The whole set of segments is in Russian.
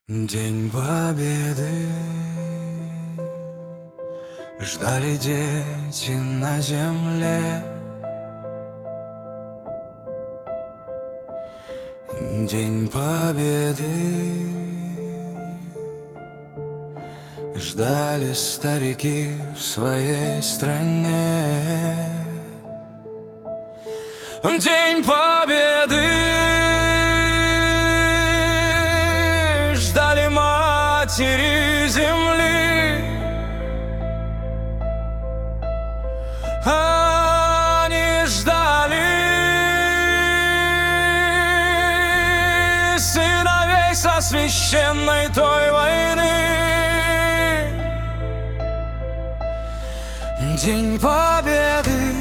День Победы ждали дети на земле. День Победы ждали старики в своей стране. День Победы ждали матери земли. Они ждали сыновей со священной той войны. День Победы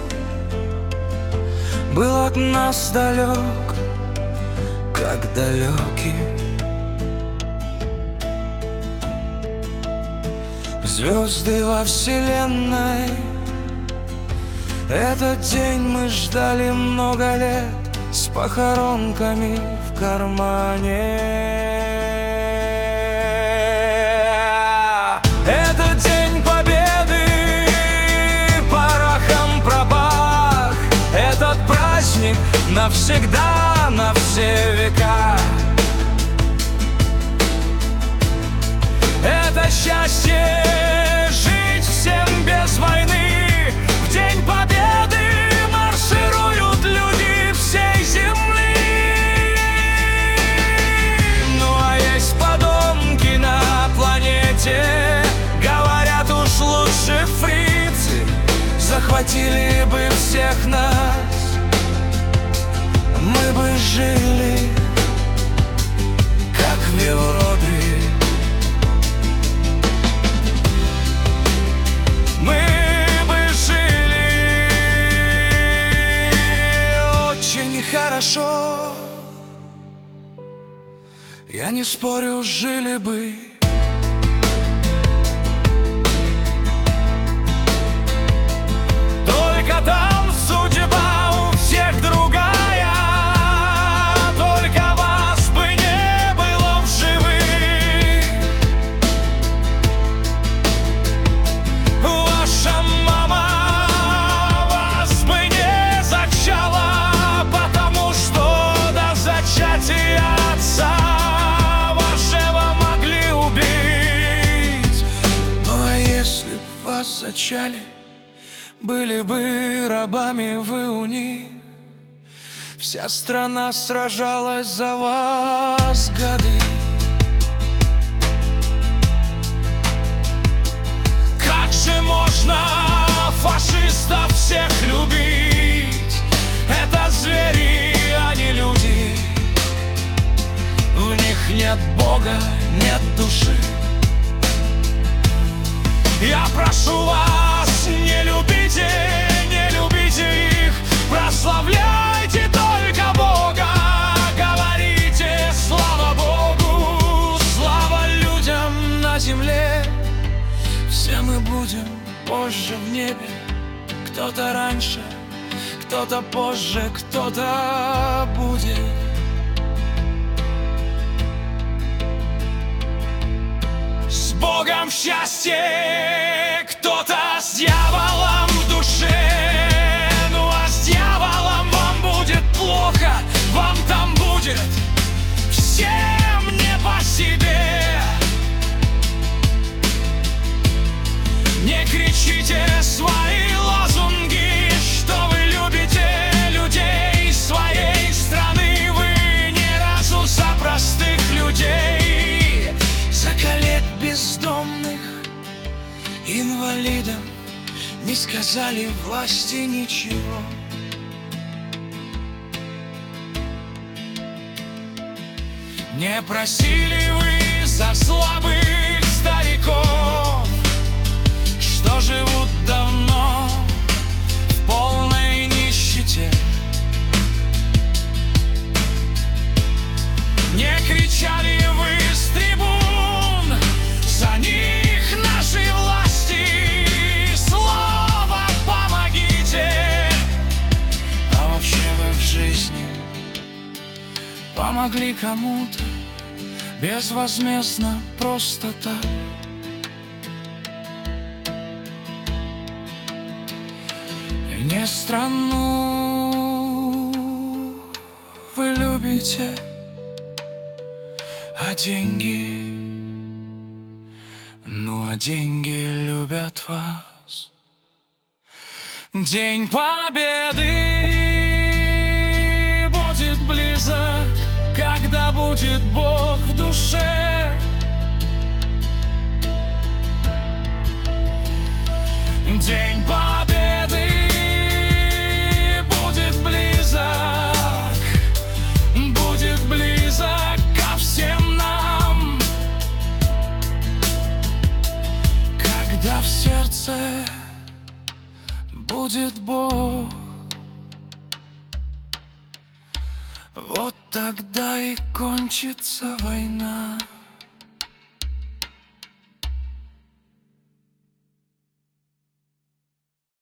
был от нас далек, как далекий. Звезды во вселенной, этот день мы ждали много лет, с похоронками в кармане. Этот день Победы порохом пропах, этот праздник навсегда, на все века. Это счастье жить всем без войны. В День Победы маршируют люди всей земли. Ну а есть подонки на планете, говорят, уж лучше фрицы захватили бы всех нас. Мы бы жили, как в Европе. Мы бы жили очень хорошо. Я не спорю, жили бы. Только там судьба у всех другая. Только вас бы не было в живых. Ваша мама вас бы не зачала, потому что до зачатия отца вашего могли убить. Ну а если б вас зачали, были бы рабами вы у них. Вся страна сражалась за вас годы. Как же можно фашистов всех любить? Это звери, а не люди. В них нет Бога, нет души. Я прошу вас, не любите их. Прославляйте только Бога. Говорите слава Богу, слава людям на земле. Все мы будем позже в небе. Кто-то раньше, кто-то позже, кто-то будет. С Богом в счастье, кто-то с дьяволом в душе. Ну а с дьяволом вам будет плохо, вам там будет всем не по себе. Не кричите свои лозунги, что вы любите людей своей страны. Вы ни разу за простых людей, за коллег бездомных, инвалидам не сказали власти ничего. Не просили вы за слабых стариков, что живут давно в полной нищете. Не кричали вы с трибун за них нашей власти. Слово помогите. А вообще вы в жизни помогли кому-то безвозмездно, просто так. Не страну вы любите, а деньги, ну а деньги любят вас. День Победы будет близок, когда будет Бог в душе. День Победы будет близок ко всем нам, когда в сердце будет Бог. Вот тогда и кончится война.